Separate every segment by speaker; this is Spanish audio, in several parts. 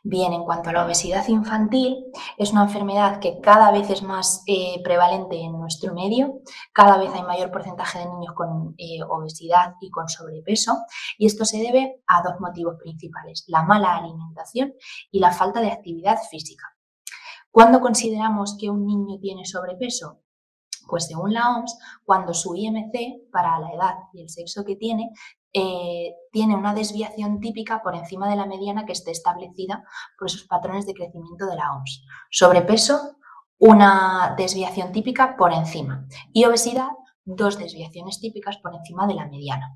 Speaker 1: Bien, en cuanto a la obesidad infantil, es una enfermedad que cada vez es más prevalente en nuestro medio, cada vez hay mayor porcentaje de niños con obesidad y con sobrepeso, y esto se debe a dos motivos principales: la mala alimentación y la falta de actividad física. ¿Cuándo consideramos que un niño tiene sobrepeso? Pues según la OMS, cuando su IMC, para la edad y el sexo que tiene una desviación típica por encima de la mediana que esté establecida por esos patrones de crecimiento de la OMS. Sobrepeso, una desviación típica por encima. Y obesidad, dos desviaciones típicas por encima de la mediana.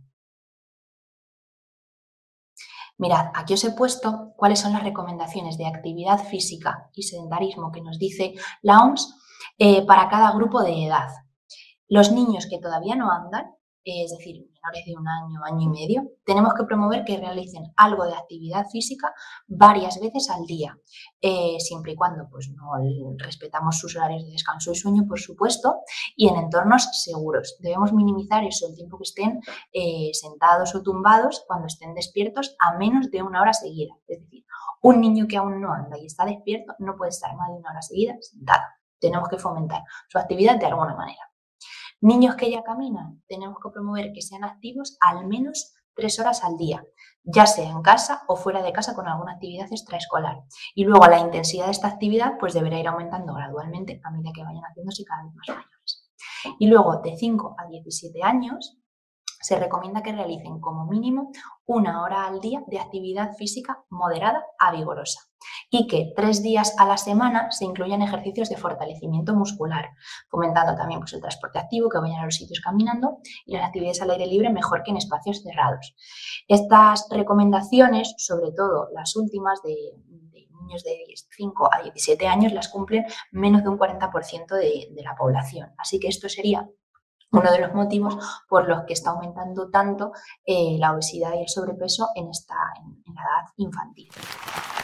Speaker 1: Mirad, aquí os he puesto cuáles son las recomendaciones de actividad física y sedentarismo que nos dice la OMS para cada grupo de edad. Los niños que todavía no andan, es decir, menores de un año, año y medio, tenemos que promover que realicen algo de actividad física varias veces al día, siempre y cuando pues, no respetamos sus horarios de descanso y sueño, por supuesto, y en entornos seguros. Debemos minimizar eso, el tiempo que estén sentados o tumbados cuando estén despiertos a menos de una hora seguida. Es decir, un niño que aún no anda y está despierto no puede estar más de una hora seguida sentado. Tenemos que fomentar su actividad de alguna manera. Niños que ya caminan, tenemos que promover que sean activos al menos 3 horas al día, ya sea en casa o fuera de casa con alguna actividad extraescolar. Y luego la intensidad de esta actividad pues deberá ir aumentando gradualmente a medida que vayan haciéndose cada vez más mayores. Y luego de 5 a 17 años se recomienda que realicen como mínimo 1 hora al día de actividad física moderada a vigorosa y que 3 días a la semana se incluyan ejercicios de fortalecimiento muscular, fomentando también pues, el transporte activo, que vayan a los sitios caminando y las actividades al aire libre mejor que en espacios cerrados. Estas recomendaciones, sobre todo las últimas de niños de 5 a 17 años, las cumplen menos de un 40% de la población. Así que esto sería uno de los motivos por los que está aumentando tanto la obesidad y el sobrepeso en la edad infantil.